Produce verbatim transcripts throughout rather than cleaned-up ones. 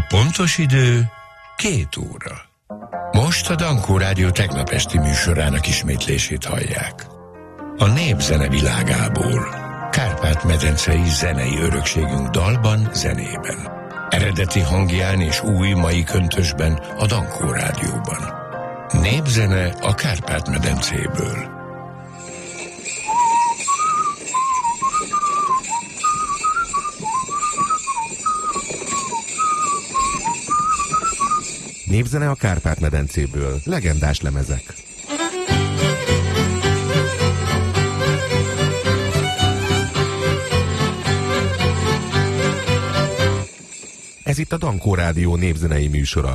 Pontos idő két óra. Most a Dankó Rádió tegnap esti műsorának ismétlését hallják. A népzene világából, Kárpát-medencei zenei örökségünk dalban, zenében. Eredeti hangján és új mai köntösben a Dankó Rádióban. Népzene a Kárpát-medencéből. Népzene a Kárpát-medencéből. Legendás lemezek. Ez itt a Dankó Rádió népzenei műsora.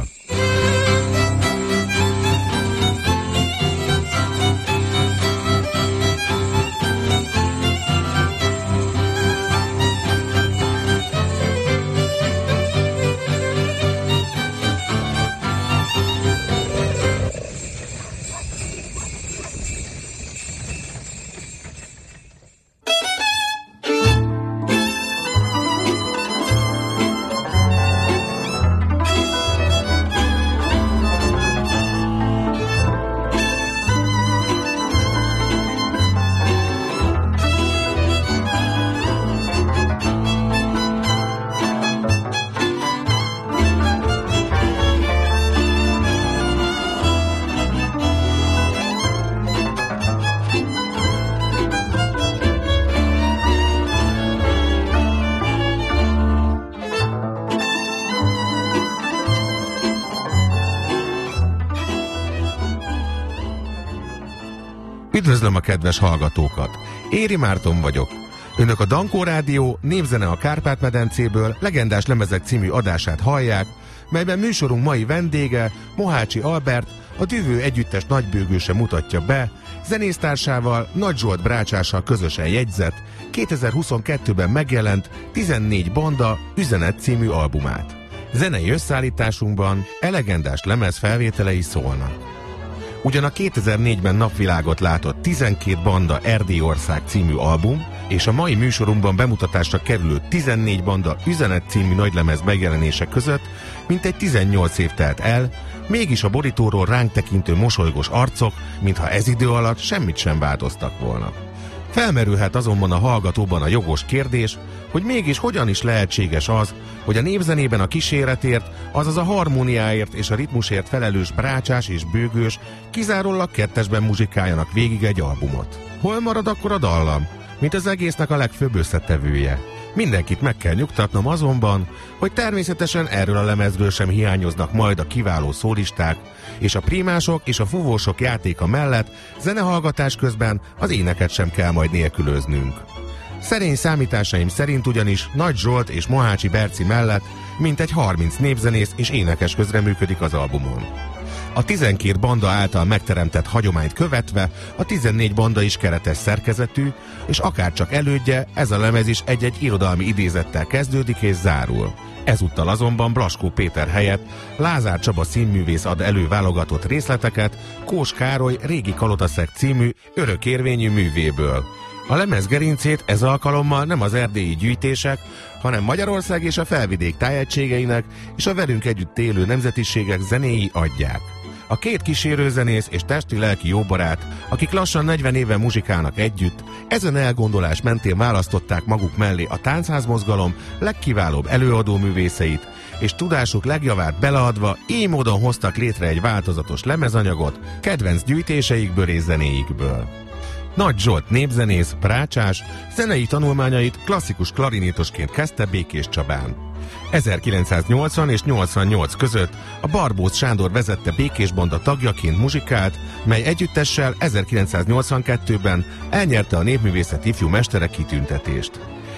Üdvözlöm a kedves hallgatókat! Éri Márton vagyok. Önök a Dankó Rádió népzene a Kárpát-medencéből legendás lemezek című adását hallják, melyben műsorunk mai vendége, Mohácsi Albert, a Dühő együttes nagybőgőse mutatja be, zenésztársával, Nagy Zsolt brácsással közösen jegyzett, kétezer-huszonkettőben megjelent tizennégy banda Üzenet című albumát. Zenei összeállításunkban e legendás lemez felvételei szólnak. Ugyan a kétezer-négyben napvilágot látott tizenkét banda Erdélyország című album, és a mai műsorunkban bemutatásra kerülő tizennégy banda Üzenet című nagylemez megjelenése között mintegy tizennyolc év telt el, mégis a borítóról ránk tekintő mosolygós arcok, mintha ez idő alatt semmit sem változtak volna. Felmerülhet azonban a hallgatóban a jogos kérdés, hogy mégis hogyan is lehetséges az, hogy a népzenében a kíséretért, azaz a harmóniáért és a ritmusért felelős brácsás és bőgős kizárólag kettesben muzsikáljanak végig egy albumot. Hol marad akkor a dallam, mint az egésznek a legfőbb összetevője? Mindenkit meg kell nyugtatnom azonban, hogy természetesen erről a lemezről sem hiányoznak majd a kiváló szólisták, és a prímások és a fúvósok játéka mellett zenehallgatás közben az éneket sem kell majd nélkülöznünk. Szerény számításaim szerint ugyanis Nagy Zsolt és Mohácsi Berci mellett mintegy harminc népzenész és énekes közreműködik az albumon. A tizenkét banda által megteremtett hagyományt követve a tizennégy banda is keretes szerkezetű, és akárcsak elődje, ez a lemez is egy-egy irodalmi idézettel kezdődik és zárul. Ezúttal azonban Blaskó Péter helyett Lázár Csaba színművész ad elő válogatott részleteket Kós Károly Régi Kalotaszeg című örökérvényű művéből. A lemez gerincét ez alkalommal nem az erdélyi gyűjtések, hanem Magyarország és a felvidék tájegységeinek és a velünk együtt élő nemzetiségek zenéi adják. A két kísérőzenész és testi-lelki jóbarát, akik lassan negyven éve muzsikálnak együtt, ezen elgondolás mentén választották maguk mellé a táncházmozgalom legkiválóbb előadó művészeit, és tudásuk legjavát beleadva így módon hoztak létre egy változatos lemezanyagot kedvenc gyűjtéseikből és zenéikből. Nagy Zsolt népzenész, brácsás, zenei tanulmányait klasszikus klarinétosként kezdte Békés Csabán. ezerkilencszáznyolcvan és nyolcvannyolc között a Barbóz Sándor vezette Békés Banda tagjaként muzsikált, mely együttessel ezerkilencszáznyolcvankettőben elnyerte a népművészet ifjú mestere kitüntetést.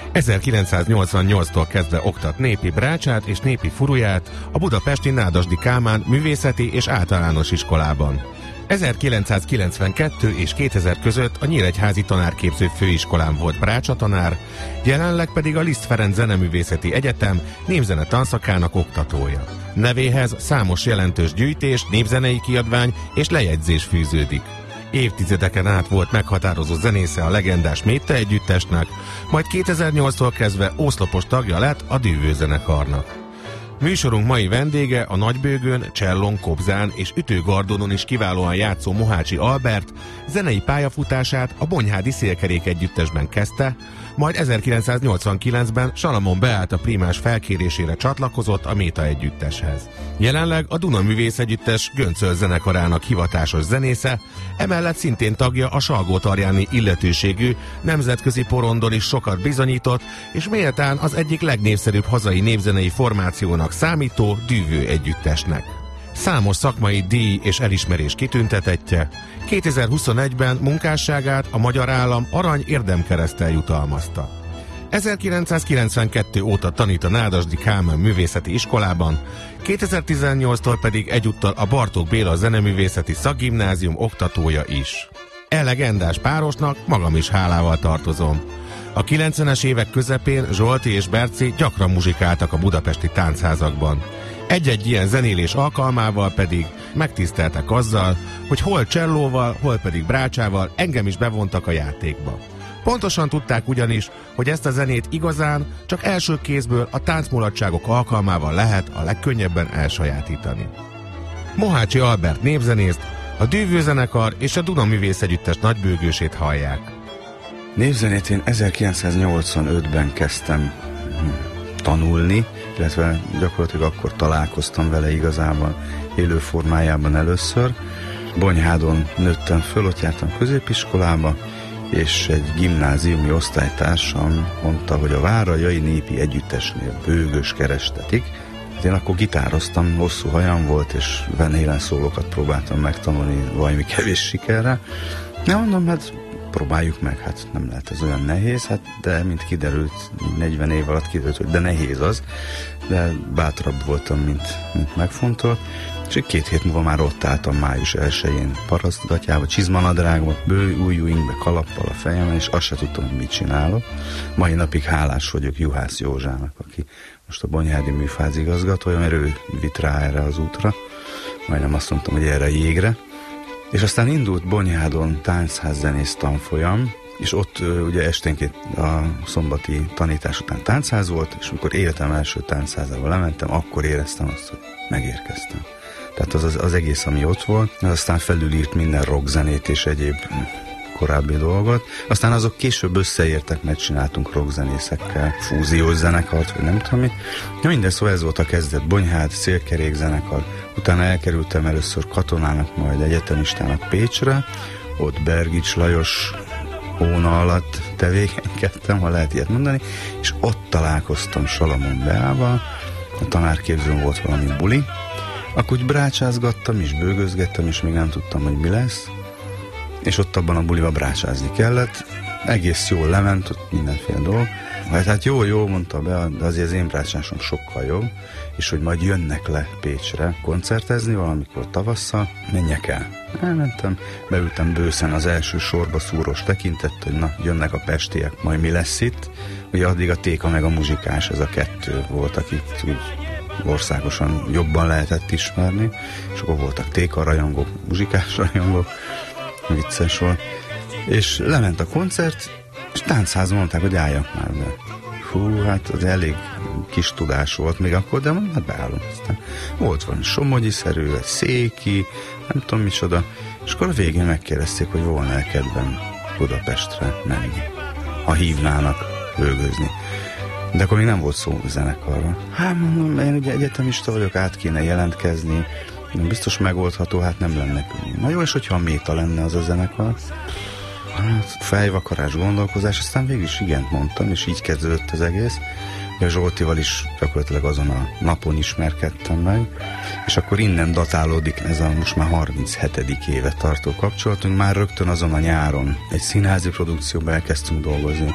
ezerkilencszáznyolcvannyolctól kezdve oktat népi brácsát és népi furuját a budapesti Nádasdy Kálmán művészeti és általános iskolában. ezerkilencszázkilencvenkettő és kétezer között a Nyíregyházi Tanárképző Főiskolán volt brácsatanár, jelenleg pedig a Liszt Ferenc Zeneművészeti Egyetem népzene tanszakának oktatója. Nevéhez számos jelentős gyűjtés, népzenei kiadvány és lejegyzés fűződik. Évtizedeken át volt meghatározó zenésze a legendás Métte együttesnek, majd kétezer-nyolctól kezdve oszlopos tagja lett a Dühő zenekarnak. Műsorunk mai vendége a nagybőgőn, csellón, kobzán és ütőgardonon is kiválóan játszó Mohácsi Albert zenei pályafutását a Bonyhádi Szélkerék Együttesben kezdte, majd ezerkilencszáznyolcvankilencben Salamon Beáta primás felkérésére csatlakozott a Méta Együtteshez. Jelenleg a Duna Művész Együttes Göncöl zenekarának hivatásos zenésze, emellett szintén tagja a salgótarjáni illetőségű nemzetközi porondon is sokat bizonyított, és méltán az egyik legnépszerűbb hazai népzenei formációnak számító Dűvő Együttesnek. Számos szakmai díj és elismerés kitüntetettje, kétezer-huszonegyben munkásságát a magyar állam arany érdemkereszttel jutalmazta. ezerkilencszázkilencvenkettő óta tanít a Nádasdy Kálmán Művészeti Iskolában, kétezer-tizennyolctól pedig egyúttal a Bartók Béla Zeneművészeti Szakgimnázium oktatója is. E legendás párosnak magam is hálával tartozom. A kilencvenes évek közepén Zsolti és Berci gyakran muzsikáltak a budapesti táncházakban. Egy-egy ilyen zenélés alkalmával pedig megtiszteltek azzal, hogy hol csellóval, hol pedig brácsával engem is bevontak a játékba. Pontosan tudták ugyanis, hogy ezt a zenét igazán csak első kézből a táncmulatságok alkalmával lehet a legkönnyebben elsajátítani. Mohácsi Albert népzenészt, a Dűvő zenekar és a Duna Művész Együttes nagybőgősét hallják. Népzenét én ezerkilencszáznyolcvanötben kezdtem tanulni, illetve gyakorlatilag akkor találkoztam vele igazában élő formájában először. Bonyhádon nőttem föl, ott jártam középiskolába, és egy gimnáziumi osztálytársam mondta, hogy a Várajai Népi Együttesnél bőgös kerestetik. Én akkor gitároztam, hosszú hajam volt, és Van Halen szólókat próbáltam megtanulni valami kevés sikerre. Nem mondom, hát próbáljuk meg, hát nem lehet ez olyan nehéz, hát de mint kiderült, negyven év alatt kiderült, hogy de nehéz az, de bátrabb voltam, mint, mint megfontolt, és két hét múlva már ott álltam május elsején parasztgatjába, csizmanadrágba, bő ujjúinkbe, kalappal a fejemen, és azt se tudtam, hogy mit csinálok. Mai napig hálás vagyok Juhász Józsának, aki most a Bonyhádi műfázigazgatója, mert ő vitt rá erre az útra, majdnem azt mondtam, hogy erre a jégre. És aztán indult Bonyhádon táncház-zenész tanfolyam, és ott ugye esténként a szombati tanítás után táncház volt, és amikor életem első táncházába lementem, akkor éreztem azt, hogy megérkeztem. Tehát az, az, az egész, ami ott volt, az aztán felülírt minden rockzenét és egyéb korábbi dolgot. Aztán azok később összeértek, mert csináltunk rockzenészekkel fúziós zenekart, vagy nem tudom mit. Ja, minden, szóval ez volt a kezdet. Bonyhád, Szélkerék zenekar. Utána elkerültem először katonának, majd egyetemistának Pécsre. Ott Bergics Lajos hóna alatt tevékenykedtem, ha lehet ilyet mondani, és ott találkoztam Salamon Beával. A tanárképzőn volt valami buli. Akkor úgy brácsázgattam, és bőgözgettem, és még nem tudtam, hogy mi lesz. És ott abban a buliba brácsázni kellett. Egész jól lement, ott mindenféle dolog. Hát, hát jó, jó, mondta be, de azért az én brácsásom sokkal jobb, és hogy majd jönnek le Pécsre koncertezni valamikor tavasszal, menjek el. Elmentem, beültem bőszen az első sorba szúros tekintett, hogy na, jönnek a pestiek, majd mi lesz itt. Ugye addig a Téka meg a Muzsikás, ez a kettő volt, akit úgy országosan jobban lehetett ismerni, és akkor voltak Téka rajongók, Muzsikás rajongók, vicces volt. És lement a koncert, és táncházban mondták, hogy álljak már be. Hú, hát az elég kis tudás volt még akkor, de mondom, hát beállom. Aztán volt valami somogyi-szerű, egy széki, nem tudom micsoda, és akkor a végén megkérdezték, hogy volna-e kedvem Budapestre menni, ha hívnának bőgözni. De akkor még nem volt szó zenekarra. Hát mondom, én ugye egyetemista vagyok, át kéne jelentkezni, biztos megoldható, hát nem lenne könnyű. Na jó, és hogyha a Méta lenne az a zenekar? Hát fejvakarás, gondolkozás, aztán végül is igent mondtam, és így kezdődött az egész. A Zsoltival is gyakorlatilag azon a napon ismerkedtem meg, és akkor innen datálódik ez a most már harminchetedik éve tartó kapcsolatunk. Már rögtön azon a nyáron egy színházi produkcióban elkezdtünk dolgozni,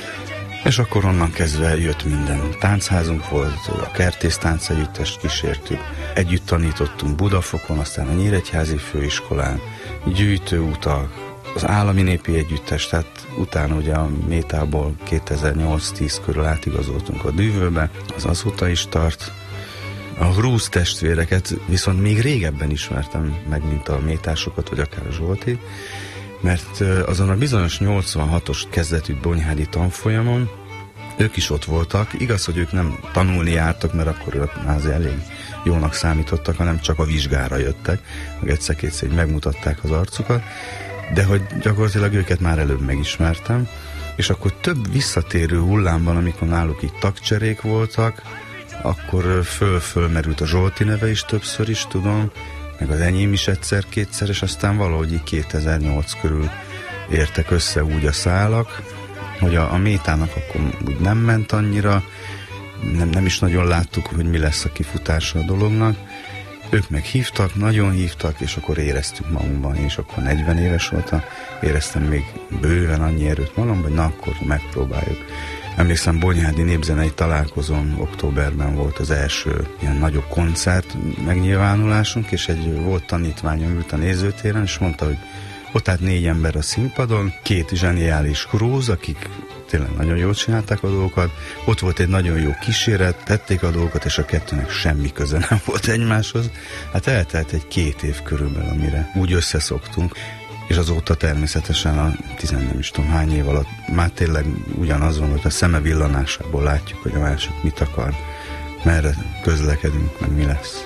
és akkor onnan kezdve jött minden. Táncházunk volt, a Kertész Tánc Együttest kísértük, együtt tanítottunk Budafokon, aztán a Nyíregyházi Főiskolán, gyűjtőutak, az Állami Népi Együttes, tehát utána ugye a Métából kétezer-nyolc-tíz körül átigazoltunk a Dűvőbe, az azóta is tart. A Hrúz testvéreket viszont még régebben ismertem meg, mint a métásokat, vagy akár a Zsolti, mert azon a bizonyos nyolcvanhatos kezdetű bonyhádi tanfolyamon ők is ott voltak. Igaz, hogy ők nem tanulni jártak, mert akkor ők már elég jónak számítottak, hanem csak a vizsgára jöttek, meg egyszer-kétszer megmutatták az arcukat, de hogy gyakorlatilag őket már előbb megismertem, és akkor több visszatérő hullámban, amikor náluk itt tagcserék voltak, akkor föl-fölmerült a Zsolti neve is többször is, tudom, meg az enyém is egyszer-kétszer, és aztán valahogy így kétezer-nyolc körül értek össze úgy a szálak, hogy a, a métának akkor úgy nem ment annyira, nem, nem is nagyon láttuk, hogy mi lesz a kifutása a dolognak. Ők meg hívtak, nagyon hívtak, és akkor éreztük magunkban, és akkor negyven éves voltam, éreztem még bőven annyi erőt magamban, hogy na akkor megpróbáljuk. Emlékszem, Bonyhádi Népzenei Találkozón októberben volt az első ilyen nagyobb koncert megnyilvánulásunk, és egy volt tanítványom ült a nézőtéren, és mondta, hogy ott állt négy ember a színpadon, két zseniális krúz, akik tényleg nagyon jól csinálták a dolgokat, ott volt egy nagyon jó kíséret, tették a dolgokat, és a kettőnek semmi köze nem volt egymáshoz. Hát eltelt egy két év körülbelül, amire úgy összeszoktunk, és azóta természetesen a tizen nem is tudom hány év alatt már tényleg ugyanaz van, hogy a szeme villanásából látjuk, hogy a másik mit akar, merre közlekedünk, meg mi lesz.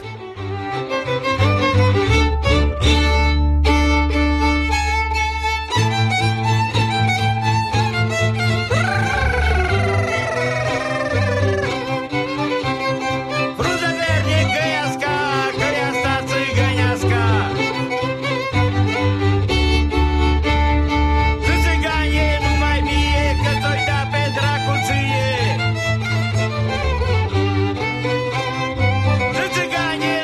Цыгане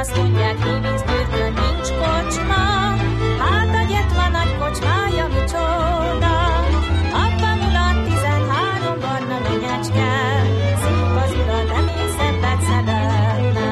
azt mondják, Hévízgyőrtön nincs kocsma, hát a Gyetva nagy kocsmája micsoda. Abban mulat tizenhárom barna menyecske, szép az ura, de még szebbet szeretne.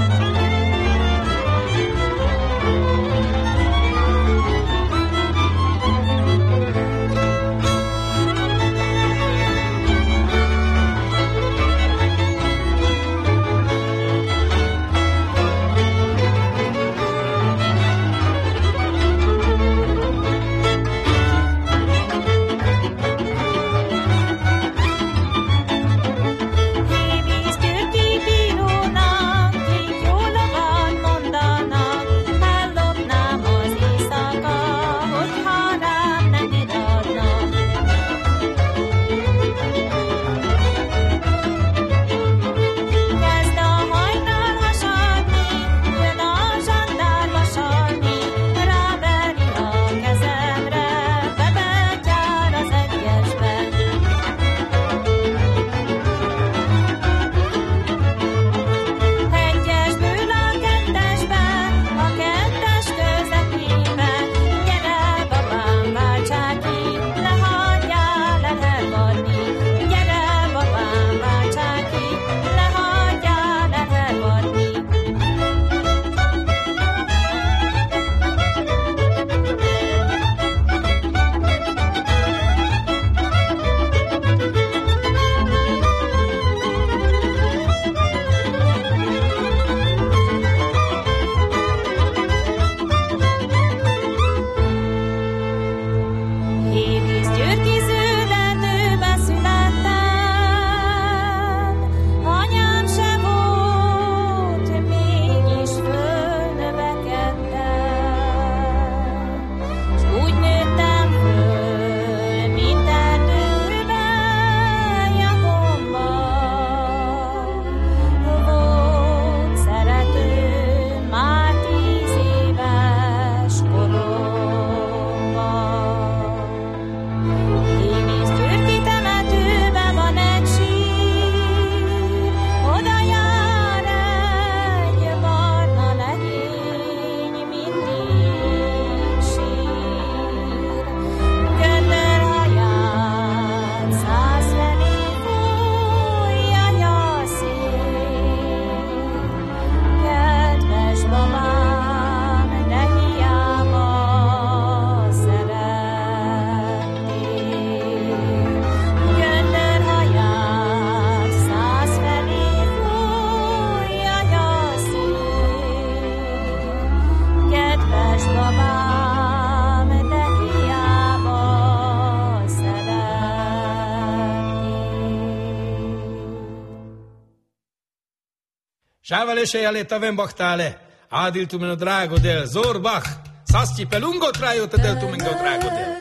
Šavale še je leta vem bahtale, adil tu meno drago del, zor bah, sasti pe lungo traio te del tu mengo drago del.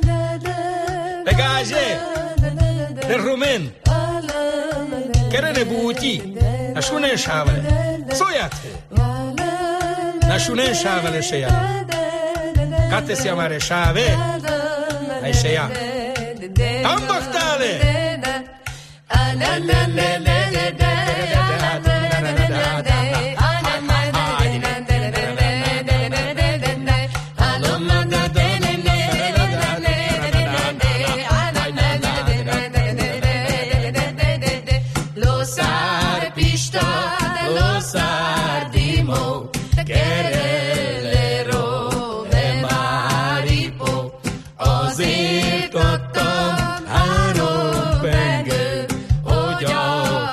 Pegaje, del rumen, kere ne buuti, na šunen šavale, sojate, na šunen šavale še je. Kate si amare šave, aj še ja. Tam bahtale! Azért adtam három pengőt, hogy a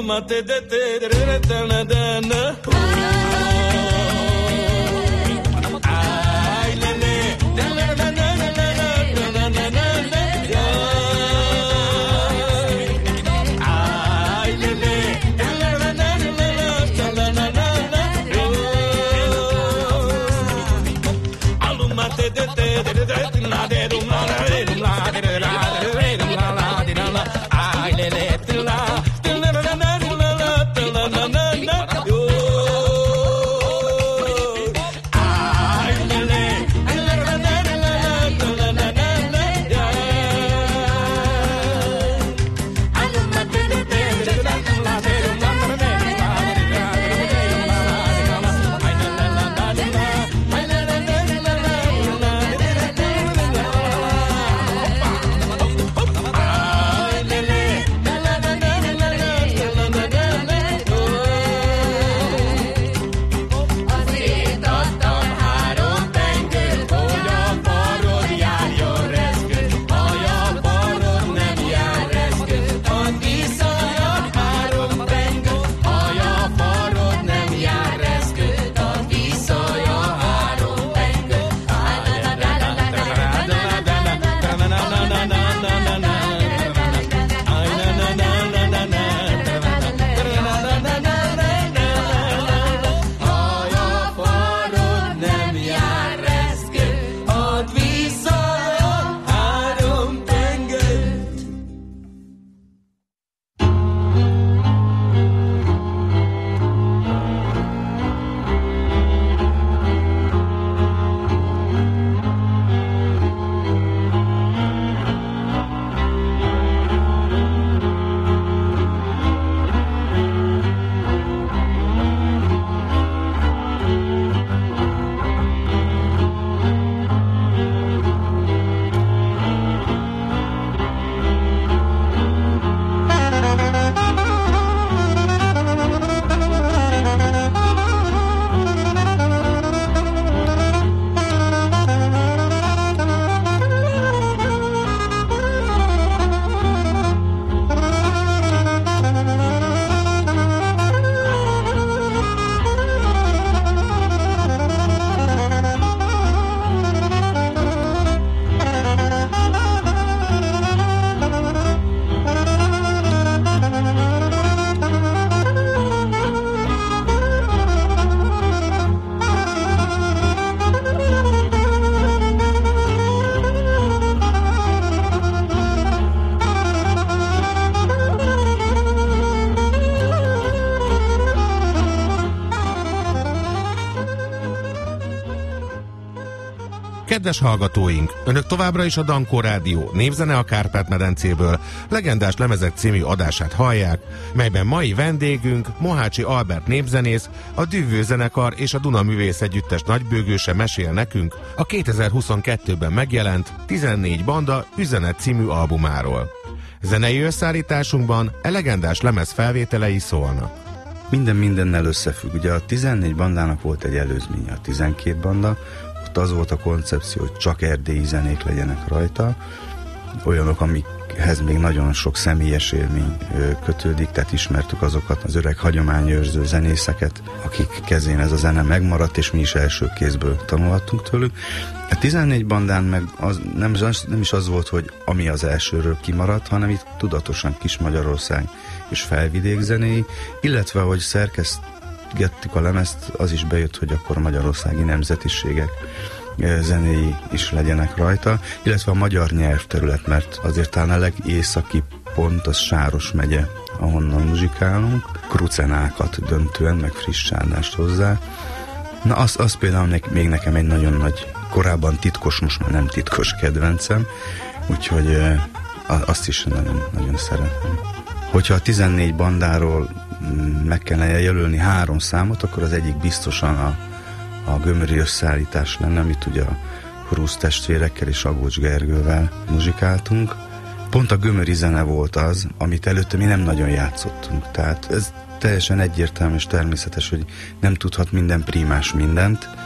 Kedves hallgatóink, Önök továbbra is a Dankó Rádió Népzene a Kárpát-medencéből legendás lemezek című adását hallják, melyben mai vendégünk Mohácsi Albert népzenész, a Dühvő zenekar és a Duna Művész Együttes nagybőgőse mesél nekünk a kétezer-huszonkettőben megjelent tizennégy banda Üzenet című albumáról. Zenei összeállításunkban e legendás lemez felvételei szólnak. Minden mindennel összefügg. Ugye a tizennégy bandának volt egy előzménye, a tizenkét banda, ott az volt a koncepció, hogy csak erdélyi zenék legyenek rajta, olyanok, amikhez még nagyon sok személyes élmény kötődik, tehát ismertük azokat az öreg hagyományőrző zenészeket, akik kezén ez a zene megmaradt, és mi is első kézből tanulhattunk tőlük. A tizennégy bandán meg az, nem, nem is az volt, hogy ami az elsőről kimaradt, hanem itt tudatosan Kis-Magyarország és felvidék zenéi, illetve hogy szerkesztgettük a lemezt, az is bejött, hogy akkor magyarországi nemzetiségek zenéi is legyenek rajta, illetve a magyar nyelvterület, mert azért talán a legészaki pont az Sáros megye, ahonnan muzsikálunk, krucenákat döntően, meg friss sárdást hozzá. Na, az, az például még nekem egy nagyon nagy, korábban titkos, most már nem titkos kedvencem, úgyhogy azt is nagyon, nagyon szeretem. Hogyha a tizennégy bandáról meg kellene jelölni három számot, akkor az egyik biztosan a, a gömöri összeállítás lenne, amit ugye a Hrusz testvérekkel és Agócs Gergővel muzsikáltunk. Pont a gömöri zene volt az, amit előtte mi nem nagyon játszottunk. Tehát ez teljesen egyértelmű és természetes, hogy nem tudhat minden prímás mindent.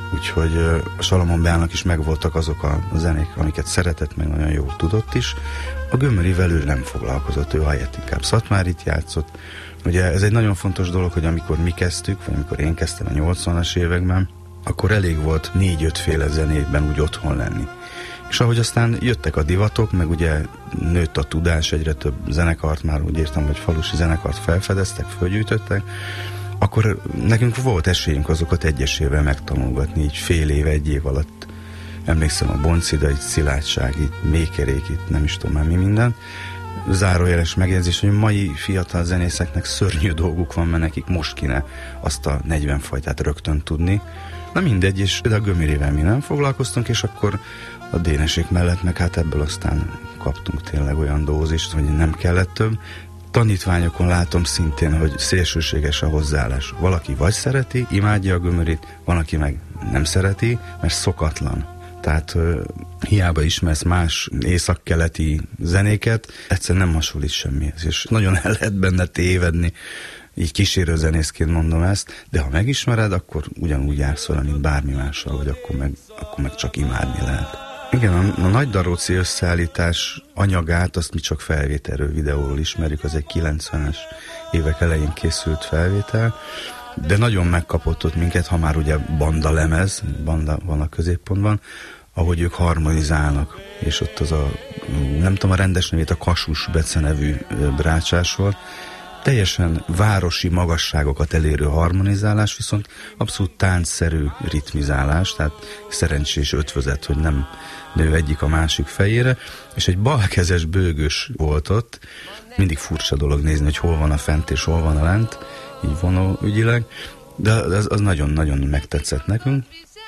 úgyhogy a Salamon Beának is megvoltak azok a zenék, amiket szeretett, meg nagyon jól tudott is. A Gömörivel ő nem foglalkozott, ő helyett inkább Szatmárit játszott. Ugye ez egy nagyon fontos dolog, hogy amikor mi kezdtük, vagy amikor én kezdtem a nyolcvanas években, akkor elég volt négy-ötféle zenében úgy otthon lenni. És ahogy aztán jöttek a divatok, meg ugye nőtt a tudás, egyre több zenekart, már úgy értem, hogy falusi zenekart felfedeztek, fölgyűjtöttek, akkor nekünk volt esélyünk azokat egyesével megtanulgatni, így fél év, egy év alatt. Emlékszem a Boncida, itt Szilágyság, itt Mékerék, itt nem is tudom már mi minden. Zárójeles megjegyzés, hogy a mai fiatal zenészeknek szörnyű dolguk van, mert nekik most kéne azt a negyven fajtát rögtön tudni. Na mindegy, és de a Gömörivel mi nem foglalkoztunk, és akkor a Dénesék mellett meg hát ebből aztán kaptunk tényleg olyan dózist, hogy nem kellett több. Tanítványokon látom szintén, hogy szélsőséges a hozzáállás. Valaki vagy szereti, imádja a Gömörit, van, aki meg nem szereti, mert szokatlan. Tehát uh, hiába ismersz más északkeleti zenéket, egyszerűen nem hasonlít semmihez, és nagyon el lehet benne tévedni. Így kísérőzenészként mondom ezt, de ha megismered, akkor ugyanúgy jársz vele, mint bármi mással, vagy akkor meg, akkor meg csak imádni lehet. Igen, a, a Nagy Daróci összeállítás anyagát, azt mi csak felvételről, videóról ismerjük, az egy kilencvenes évek elején készült felvétel, de nagyon megkapott ott minket, ha már ugye banda lemez, banda van a középpontban, ahogy ők harmonizálnak, és ott az a, nem tudom a rendes nevét, a Kasus Bece nevű brácsás volt, teljesen városi magasságokat elérő harmonizálás, viszont abszolút táncszerű ritmizálás, tehát szerencsés ötvözet, hogy nem nő egyik a másik fejére, és egy balkezes bőgős volt ott, mindig furcsa dolog nézni, hogy hol van a fent és hol van a lent, így vonóügyileg, de az, az nagyon-nagyon megtetszett nekünk,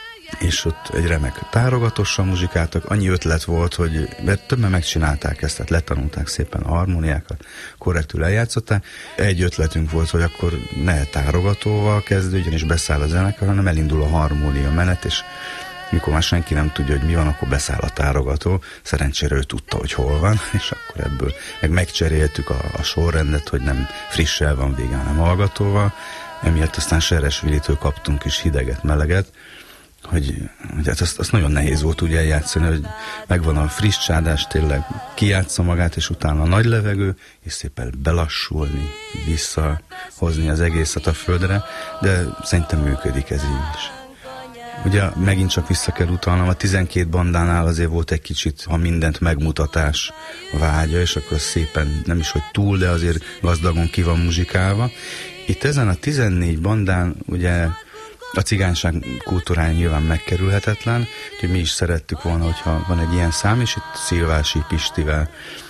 és ott egy remek tárogatósan muzsikáltak, annyi ötlet volt, hogy mert többen megcsinálták ezt, tehát letanulták szépen a harmóniákat, korrektül eljátszották. Egy ötletünk volt, hogy akkor ne tárogatóval kezdődjön, és beszáll a zenekar, hanem elindul a harmónia menet, és mikor már senki nem tudja, hogy mi van, akkor beszáll a tárogató. Szerencsére ő tudta, hogy hol van, és akkor ebből meg megcseréltük a, a sorrendet, hogy nem frissel van vége, hanem hallgatóval. Emiatt aztán Seresvilitől kaptunk is hideget, meleget, hogy, hogy hát azt, azt nagyon nehéz volt úgy eljátszani, hogy megvan a friss csádás, tényleg kijátsza magát, és utána a nagy levegő, és szépen belassulni, visszahozni az egészet a földre, de szerintem működik ez így is. Ugye megint csak vissza kell utalnom, a tizenkét bandánál azért volt egy kicsit a mindent megmutatás vágya, és akkor szépen nem is, hogy túl, de azért gazdagon ki van muzsikálva. Itt ezen a tizennégy bandán ugye a cigányság kultúrája nyilván megkerülhetetlen, úgyhogy mi is szerettük volna, hogyha van egy ilyen szám, és itt Szilvási Pistivel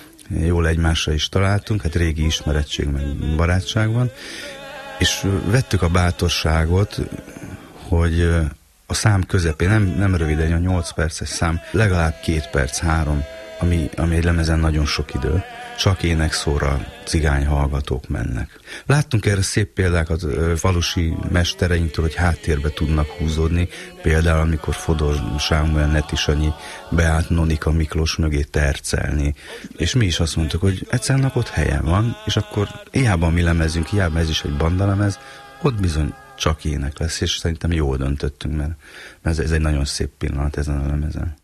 jól egymásra is találtunk, hát régi ismerettség, meg barátság van, és vettük a bátorságot, hogy a szám közepén, nem, nem röviden, a nyolc perces szám, legalább két perc, három, ami, ami egy lemezen nagyon sok idő. Csak énekszóra cigány hallgatók mennek. Láttunk erre szép példákat falusi mestereinktől, hogy háttérbe tudnak húzódni, például amikor Fodor Sámuel Netisanyi beállt Nonika Miklós mögé tercelni. És mi is azt mondtuk, hogy egyszerűen ott helyen van, és akkor hiába mi lemezünk, hiába ez is egy bandalemez, ott bizony csak ének lesz, és szerintem jól döntöttünk, mert, mert ez egy nagyon szép pillanat ezen a lemezen.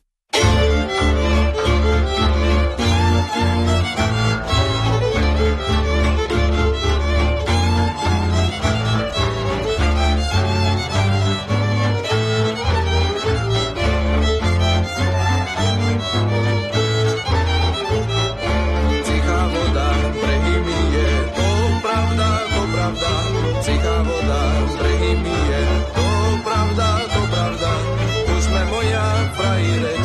Fraire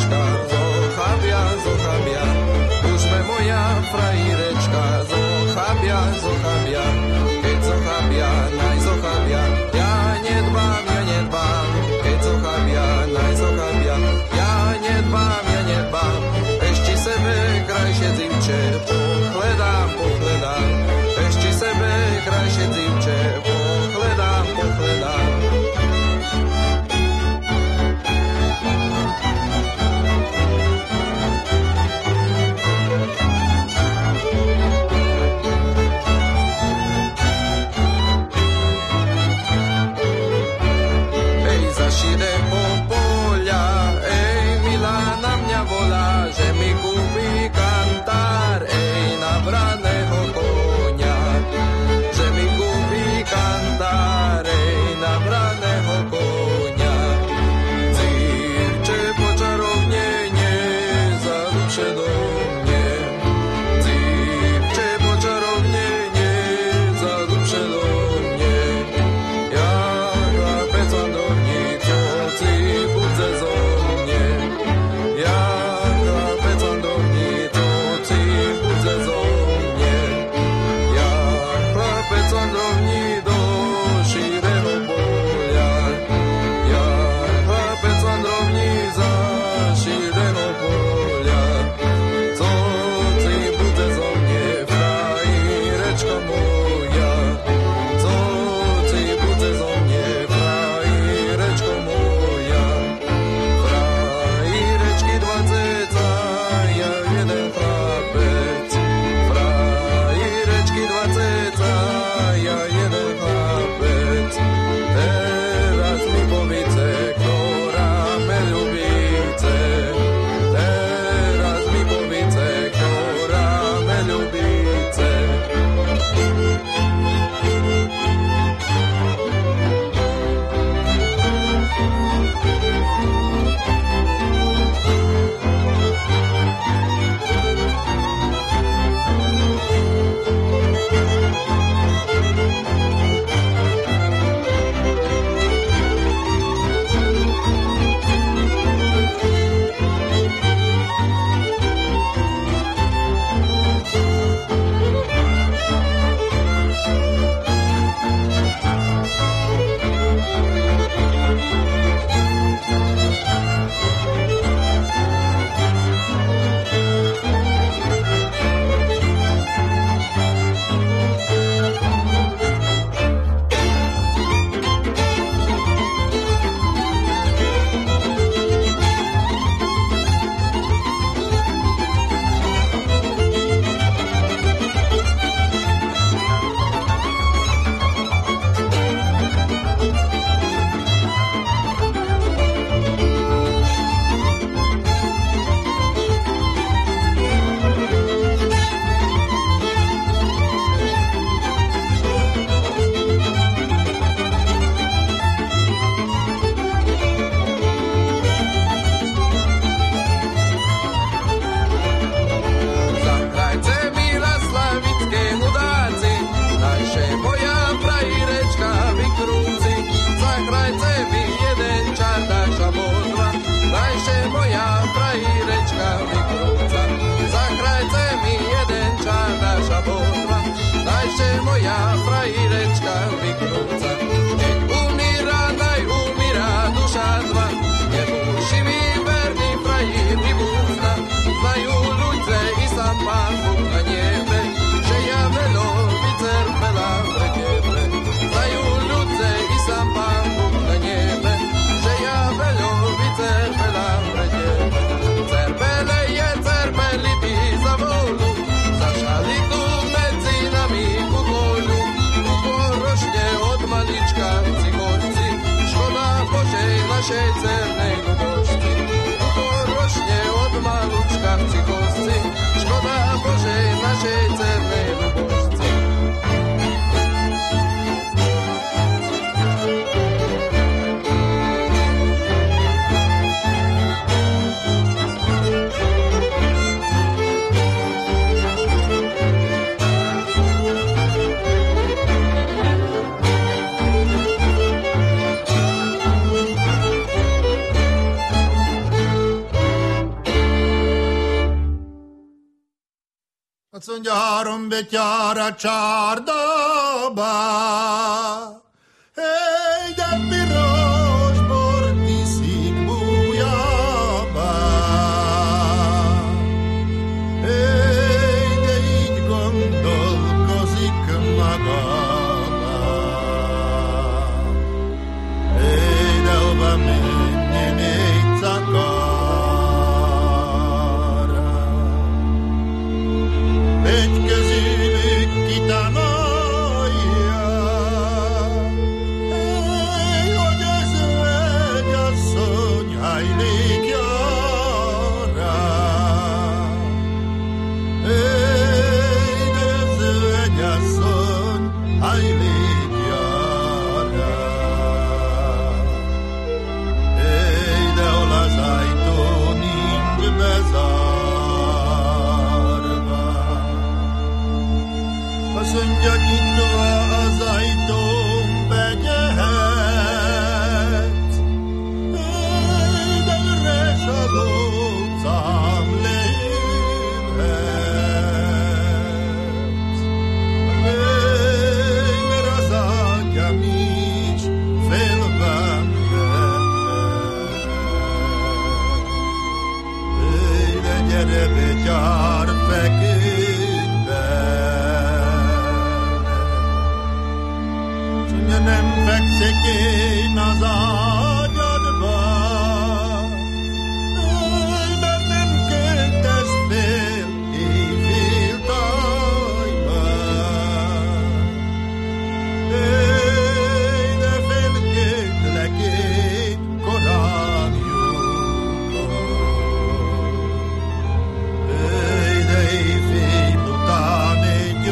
się moja frajereczka wykróci, zagrajcie mi jeden czardasz albo dwa. Daj się moja frajereczka wykróca, zagrajcie mi jeden czardasz albo dwa. Daj się moja frajereczka wykróca. Dzień umiera, daj umiera dusza dwa. Nie musi mi verni frajer mi buzna. Znają ludzie i sam Pan Bóg na niebie, że ja melowice rpela wrekiebę. Znają ludzie i sam Pan Bóg na niebie, że ja melowice rpela wrekiebę. Cerpele je cerpeli pi za wolu, zaszali tu między nami pokoju. Kukło rośnie od maliczka cykorcy, szkoda Bożej naszej cernej lubości. Kukło rośnie od maluczka cykorcy, szkoda Bożej naszej cernej lubości. Azt mondja, három betyára csárdába, hey, de piros bort iszik bújába. Hey, de így gondolkozik magába. Hey, de hova menjen egy szakar. Egy közülük kitanulja, hey, hogy az öregyasszony hajlékjára. Hey, de az öregyasszony hajlékjára. Hey, de hol az ajtó nincs bezárva. Azt mondja, nyitva az ajtón benyelhetsz, de üres a lócám leülhetsz. Mert az ágyam is fel van vette. De gyere betyár, feküdj be. Nem fekszik én az ágyadba, de nem költesz fél éjfél tájba. De felköltlek én korán jókor, de éjfél után egy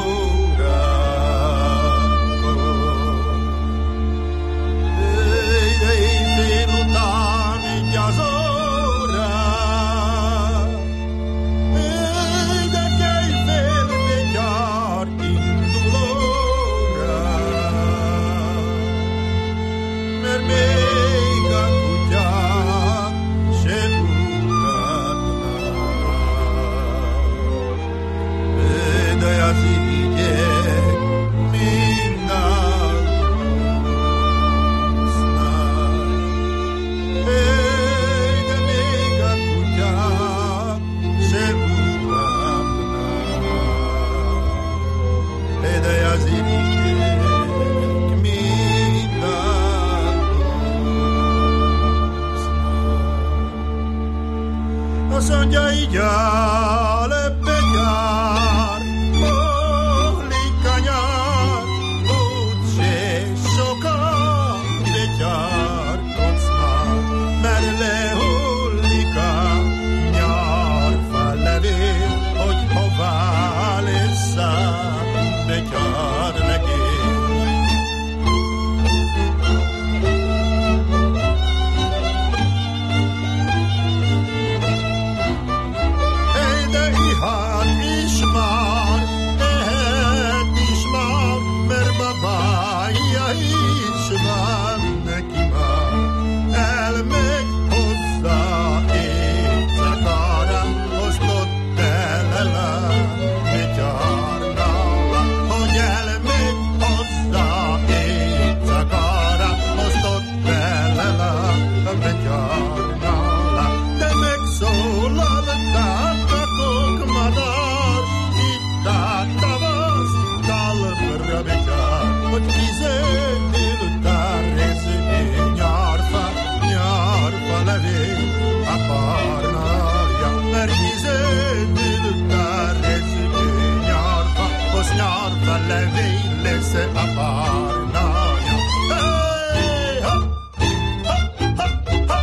óra. Hey, hogy kizöldül tárrező nyárfa, nyárfa levél a párnája, mert kizöldül tárrező nyárfa, az nyárfa levél lesz a párnája. Hey, ha, ha, ha, ha.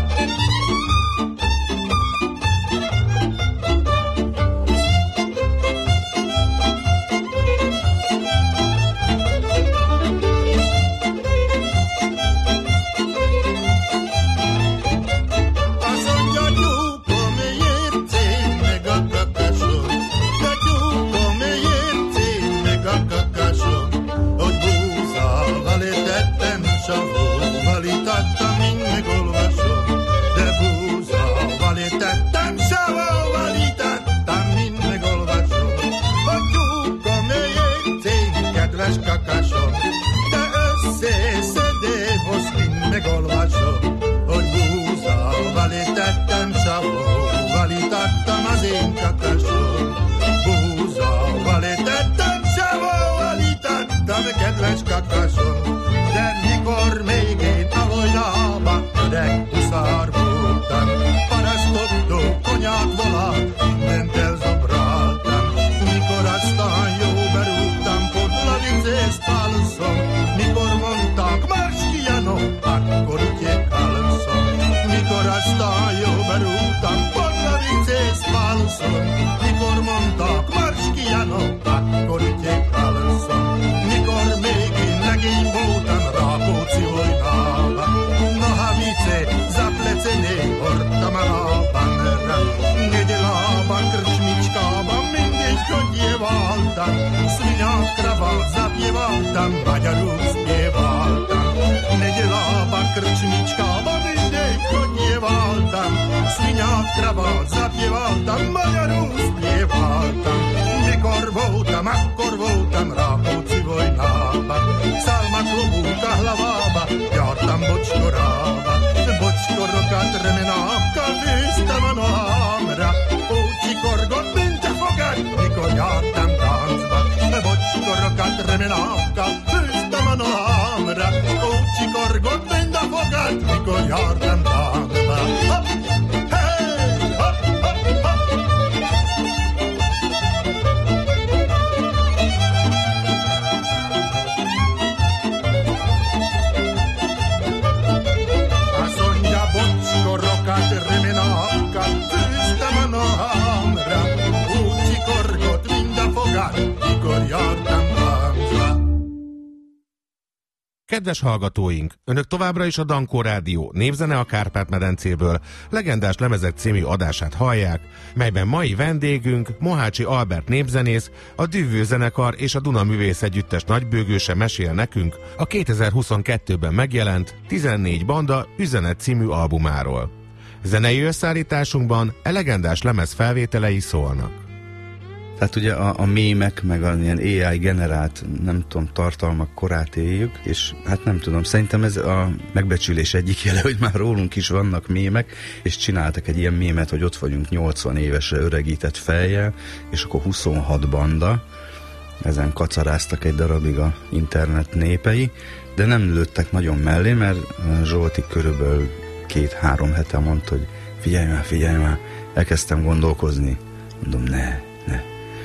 Kedves hallgatóink, önök továbbra is a Dankó Rádió Népzene a Kárpát-medencéből legendás lemezek című adását hallják, melyben mai vendégünk Mohácsi Albert népzenész, a Dühvő zenekar és a Duna Művész Együttes nagybőgőse mesél nekünk a kétezer-huszonkettőben megjelent tizennégy banda Üzenet című albumáról. Zenei összeállításunkban e legendás lemez felvételei szólnak. Tehát ugye a, a mémek, meg a ilyen á i generált, nem tudom, tartalmak korát éljük, és hát nem tudom, szerintem ez a megbecsülés egyik jele, hogy már rólunk is vannak mémek, és csináltak egy ilyen mémet, hogy ott vagyunk nyolcvan évesre öregített fejjel, és akkor huszonhat banda, ezen kacaráztak egy darabig a internet népei, de nem lőttek nagyon mellé, mert Zsolti körülbelül két-három hete mondta, hogy figyelj már, figyelj már, elkezdtem gondolkozni. Mondom, ne, ne.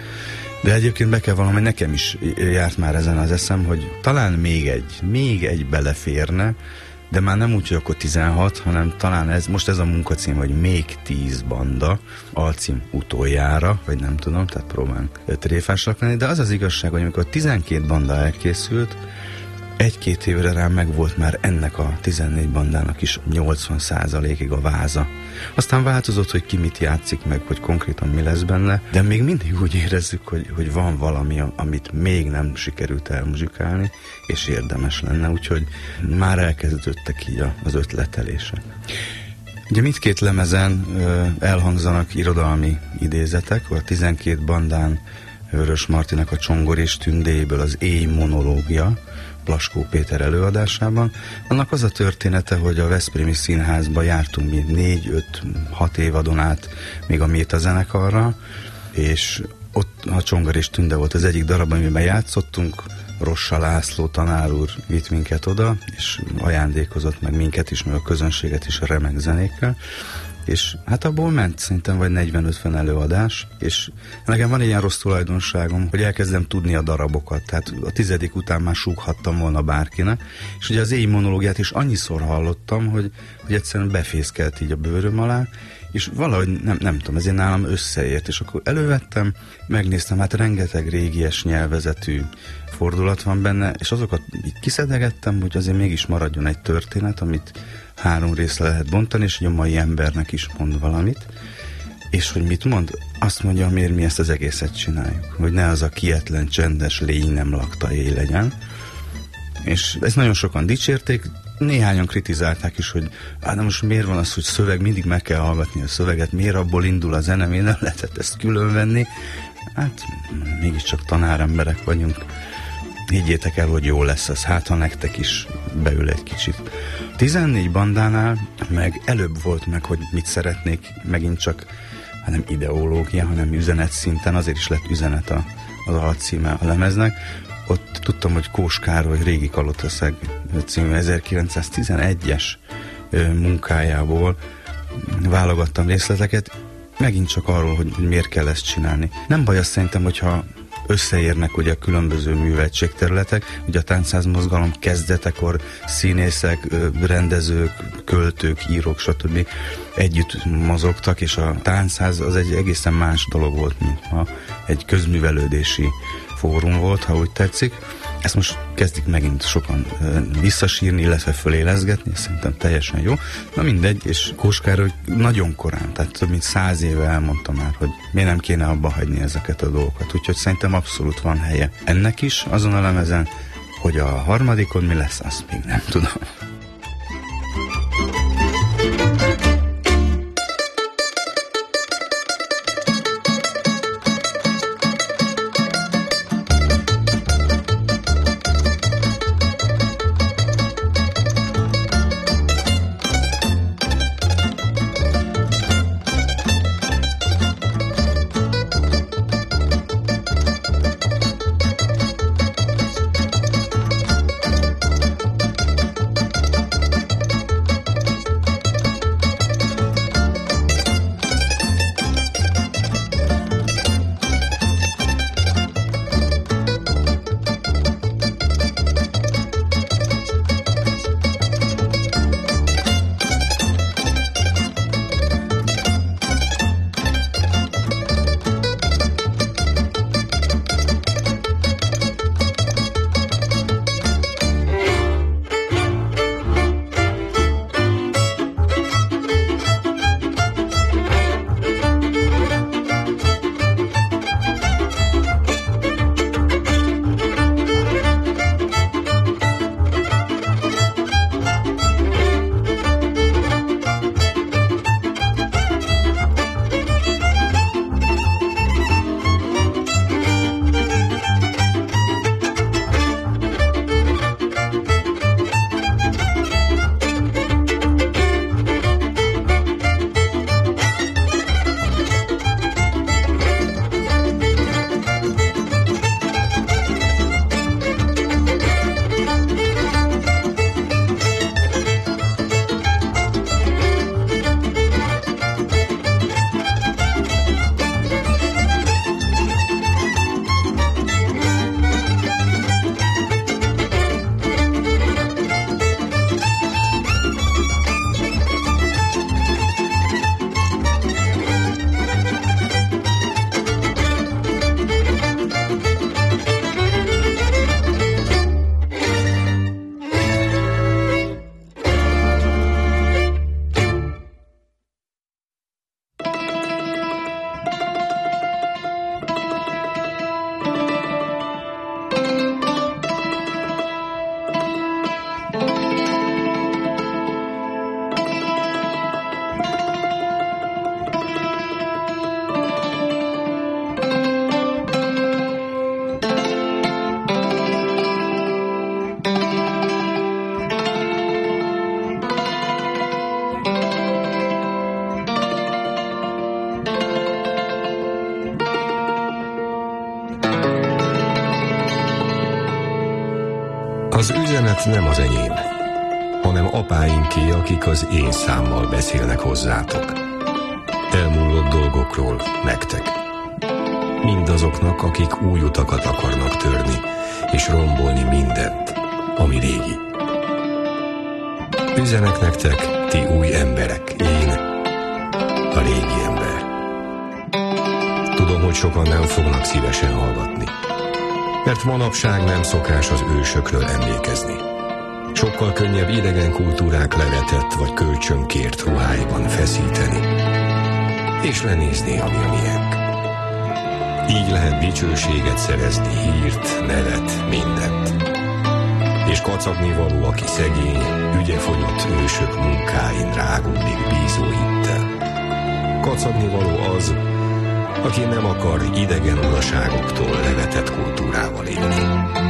De egyébként be kell vallanom, hogy nekem is járt már ezen az eszem, hogy talán még egy, még egy beleférne, de már nem úgy, hogy akkor tizenhat, hanem talán ez, most ez a munkacím, hogy még tíz banda, alcím utoljára, vagy nem tudom, tehát próbálunk tréfásnak lenni, de az az igazság, hogy amikor tizenkét banda elkészült, egy-két évre rá meg volt már ennek a tizennégy bandának is nyolcvan százalékig a váza. Aztán változott, hogy ki mit játszik meg, hogy konkrétan mi lesz benne, de még mindig úgy érezzük, hogy, hogy van valami, amit még nem sikerült elmuzsikálni, és érdemes lenne, úgyhogy már elkezdődtek így az ötletelések. Ugye mindkét lemezen ö, elhangzanak irodalmi idézetek, a tizenkét bandán Vörös Martinak a Csongor és Tündéjéből az Éj monológia, Plaskó Péter előadásában. Annak az a története, hogy a Veszprémi Színházba jártunk mi négy-öt-hat évadon át még a Méta zenekarra, és ott a Csongor és Tünde volt az egyik darab, amiben játszottunk, Rossa László tanár úr vitt minket oda, és ajándékozott meg minket is, meg a közönséget is a remek zenékkel, és hát abból ment szerintem vagy negyven-ötven előadás, és nekem van egy ilyen rossz tulajdonságom, hogy elkezdem tudni a darabokat, tehát a tizedik után már súghattam volna bárkinek, és ugye az éj monológiát is annyiszor hallottam, hogy, hogy egyszerűen befészkelt így a bőröm alá, és valahogy nem, nem tudom, ezért nálam összeért, és akkor elővettem, megnéztem, hát rengeteg régies nyelvezetű fordulat van benne, és azokat így kiszedegettem, hogy azért mégis maradjon egy történet, amit három részre lehet bontani, és hogy a mai embernek is mond valamit. És hogy mit mond? Azt mondja, miért mi ezt az egészet csináljuk. Hogy ne az a kietlen, csendes lény nem lakta éj legyen. És ezt nagyon sokan dicsérték, néhányan kritizálták is, hogy hát de most miért van az, hogy szöveg, mindig meg kell hallgatni a szöveget, miért abból indul a zene, miért nem lehetett ezt különvenni. Hát mégiscsak tanáremberek vagyunk. Higgyétek el, hogy jó lesz az, hát ha nektek is beül egy kicsit. tizennégy bandánál meg előbb volt meg, hogy mit szeretnék, megint csak hát nem ideológia, hanem üzenet szinten, azért is lett üzenet a, az alcíme a lemeznek. Ott tudtam, hogy Kós Károly Régi Kalotaszeg című ezerkilencszáztizenegyes munkájából válogattam részleteket, megint csak arról, hogy, hogy miért kell ezt csinálni. Nem baj azt szerintem, hogyha összeérnek ugye a különböző műveltségterületek, ugye a táncház-mozgalom kezdetekor színészek, rendezők, költők, írók, stb. Együtt mozogtak, és a táncház az egy egészen más dolog volt, mint ma egy közművelődési fórum volt, ha úgy tetszik. Ezt most kezdik megint sokan visszasírni, illetve fölélezgetni, szerintem teljesen jó. Na mindegy, és Kós Károly nagyon korán, tehát több mint száz éve elmondta már, hogy miért nem kéne abba hagyni ezeket a dolgokat. Úgyhogy szerintem abszolút van helye ennek is azon a lemezen, hogy a harmadikon mi lesz, azt még nem tudom. Az üzenet nem az enyém, hanem apáinké, akik az én számmal beszélnek hozzátok. Elmúlott dolgokról nektek. Mindazoknak, akik új utakat akarnak törni, és rombolni mindent, ami régi. Üzenek nektek, ti új emberek, én a régi ember. Tudom, hogy sokan nem fognak szívesen hallgatni, mert manapság nem szokás az ősökről emlékezni. Sokkal könnyebb idegen kultúrák levetett vagy kölcsönkért ruháiban feszíteni, és lenézni, ami a miénk. Így lehet dicsőséget szerezni, hírt, nevet, mindent. És kacagni való, aki szegény, ügyefogyott ősök munkáin rágódik bízó hittel. Kacagni való az, aki nem akar idegen uraságoktól levetett kultúrával élni.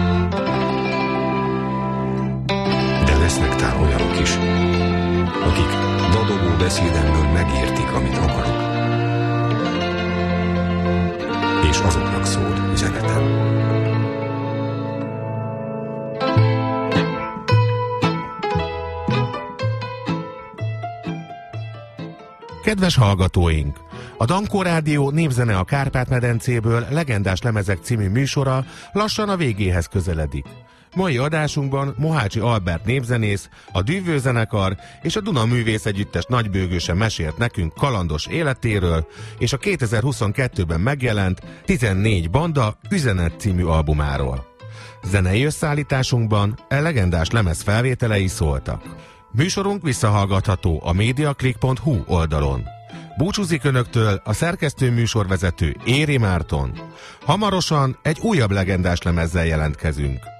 De lesznek tán olyanok is, akik dadogó beszédemből megértik, amit akarok. És azoknak szól üzenetem. Kedves hallgatóink! A Dankó Rádió Népzene a Kárpát-medencéből legendás lemezek című műsora lassan a végéhez közeledik. Mai adásunkban Mohácsi Albert népzenész, a Dühvő zenekar és a Duna Művész Együttes nagybőgőse mesélt nekünk kalandos életéről, és a kétezer-huszonkettőben megjelent tizennégy banda Üzenet című albumáról. Zenei összeállításunkban e legendás lemez felvételei szóltak. Műsorunk visszahallgatható a mediaclick pont hu oldalon. Búcsúzik önöktől a szerkesztő műsorvezető Éri Márton. Hamarosan egy újabb legendás lemezzel jelentkezünk.